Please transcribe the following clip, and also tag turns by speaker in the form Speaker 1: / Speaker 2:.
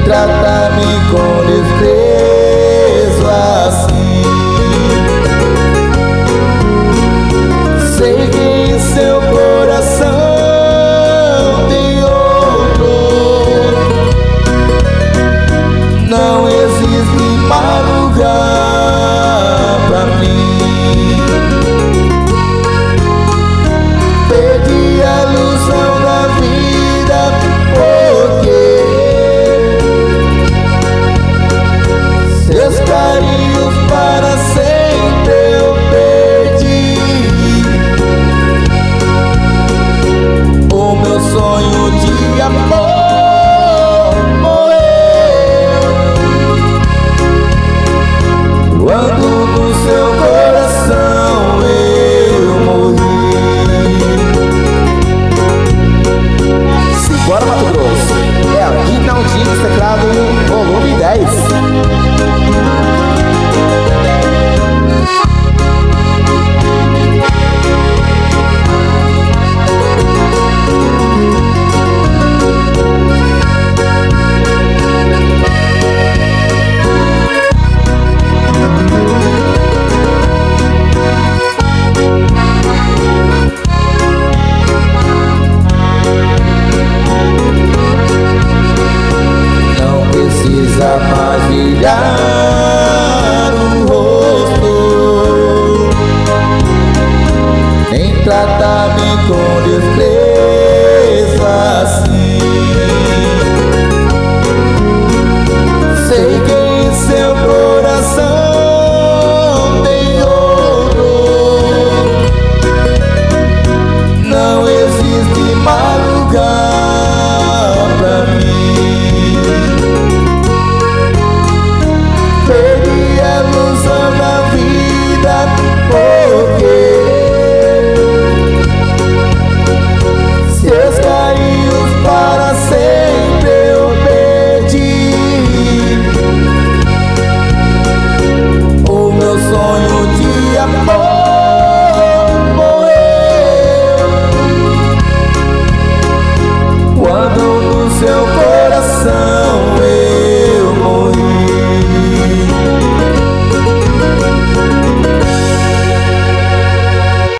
Speaker 1: trata-me com desprezo assim. Sei que em seu coração tem outro, não existe mais lugar pra mim. Perdi a ilusão da vida porque seus carinhos para sempre eu perdi. O meu sonho de amor morreu quando no seu coração eu morri. Simbora, Mato Grosso! É aqui Naldinho dos Teclados, volume 10. Precisa mais virar o rosto, nem tratar